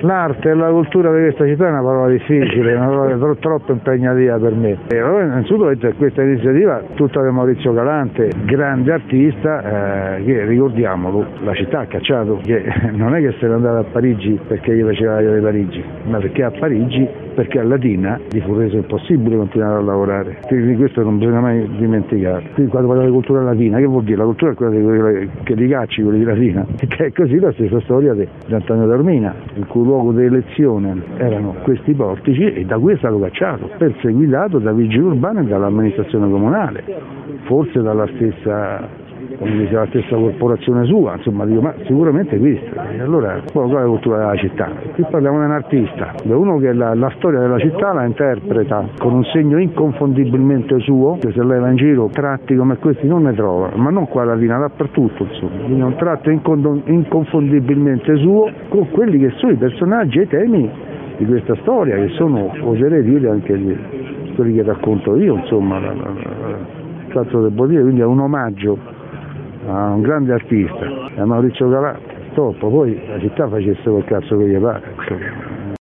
L'arte e la cultura di questa città è una parola difficile, una parola troppo impegnativa per me. E allora innanzitutto questa iniziativa tutta di Maurizio Galante, grande artista, che ricordiamolo, la città ha cacciato, che non è che se n'è andato a Parigi perché gli faceva di Parigi, ma perché a Parigi, perché a Latina gli fu reso impossibile continuare a lavorare. Quindi questo non bisogna mai dimenticare. Quindi quando parliamo di cultura latina, che vuol dire? La cultura è quella che li cacci, quelli di Latina, che è così la stessa storia di Antonio Taormina, il cui luogo di elezione erano questi portici e da cui è stato cacciato, perseguitato da vigili urbani e dall'amministrazione comunale, forse dalla stessa corporazione sua, insomma, dico, ma sicuramente questa. E allora poi qual è la cultura della città? Qui parliamo di un artista, di uno che la storia della città la interpreta con un segno inconfondibilmente suo, che se leva in giro tratti come questi non ne trova, ma non qua a Latina, dappertutto, insomma, quindi un tratto inconfondibilmente suo con quelli che sono i personaggi e i temi di questa storia, che sono, oserei dire, anche quelli che racconto io, insomma, tanto devo dire, quindi è un omaggio a un grande artista, a Maurizio Galante, poi la città facesse quel cazzo che gli pare.